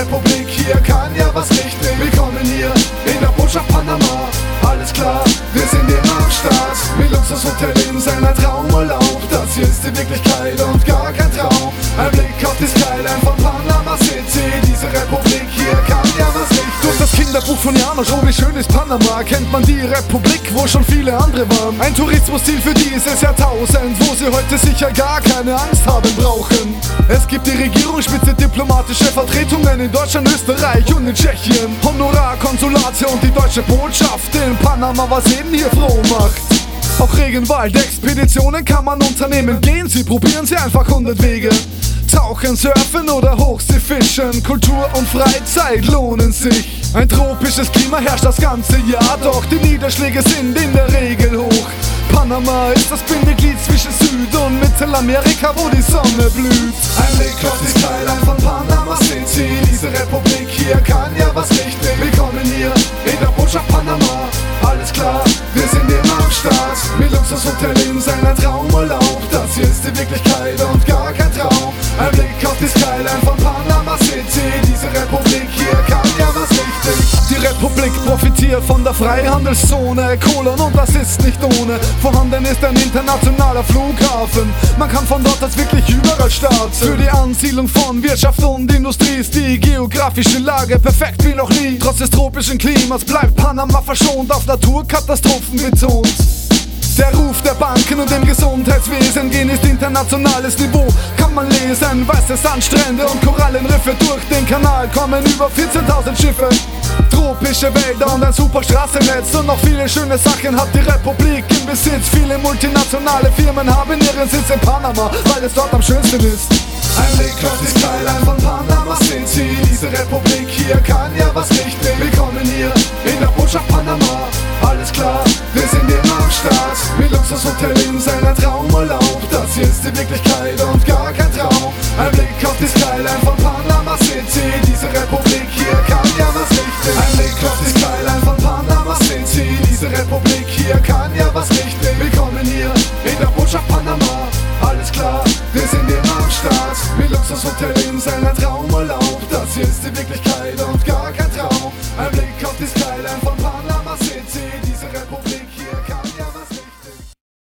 Republik, hier kann ja was nicht drehen. Willkommen hier in der Botschaft Panama. Alles klar, wir sind hier am Start. Mit Luxushotel in seiner Traumurlaub. Das hier ist die Wirklichkeit und gar kein Traum. Ein Blick auf die Skyline von Panama City. Diese Republik hier kann ja was nicht. Durch das Kinderbuch von Janosch, oh wie schön ist Panama, kennt man die Republik, wo schon viele andere waren. Ein Tourismusziel für dieses Jahrtausend, wo sie heute sicher gar keine Angst haben brauchen. Es gibt die Regierungsspitze, diplomatische Vertretungen in Deutschland, Österreich und in Tschechien. Honorarkonsulate und die deutsche Botschaft in Panama, was jeden hier froh macht. Auch Regenwald-Expeditionen kann man unternehmen. Gehen Sie, probieren Sie einfach 100 Wege. Tauchen, surfen oder Hochseefischen. Kultur und Freizeit lohnen sich. Ein tropisches Klima herrscht das ganze Jahr, doch die Niederschläge sind in der Regel hoch. Panama ist das Bindeglied zwischen Süd- und Mittelamerika, wo die Sonne blüht. Ein Blick auf die Skyline von Panama City. Diese Republik hier kann ja was nicht drehen. Willkommen hier in der Botschaft Panama. Alles klar, wir sind hier am Start. Mit Luxushotel in seiner Traumurlaub. Das hier ist die Wirklichkeit und gar kein Traum. Ein Blick auf die Skyline von Panama City. Diese Republik hier kann ja was nicht drehen. Die Republik profitiert von der Freihandelszone. Kolon und das ist nicht ohne. Vorhanden ist ein internationaler Flughafen. Man kann von dort aus wirklich überall starten. Für die Ansiedlung von Wirtschaft und Industrie ist die geografische Lage perfekt wie noch nie. Trotz des tropischen Klimas bleibt Panama verschont, auf Naturkatastrophen betont. Der Ruf der Banken und dem Gesundheitswesen gehen ist internationales Niveau. Kann man lesen, weiße Sandstrände und Korallenriffe. Durch den Kanal kommen über 14.000 Schiffe. Tropische Wälder und ein super Straßennetz und noch viele schöne Sachen hat die Republik im Besitz. Viele multinationale Firmen haben ihren Sitz in Panama, weil es dort am schönsten ist. Ein Blick auf die Skyline von Panama City. Diese Republik hier kann ja was nicht drehen. Willkommen hier in der Botschaft Panama. Alles klar, wir sind hier am Start. Mit Luxushotel in seiner Traumurlaub. Das hier ist die Wirklichkeit und gar kein Traum. Ein Blick auf die Skyline von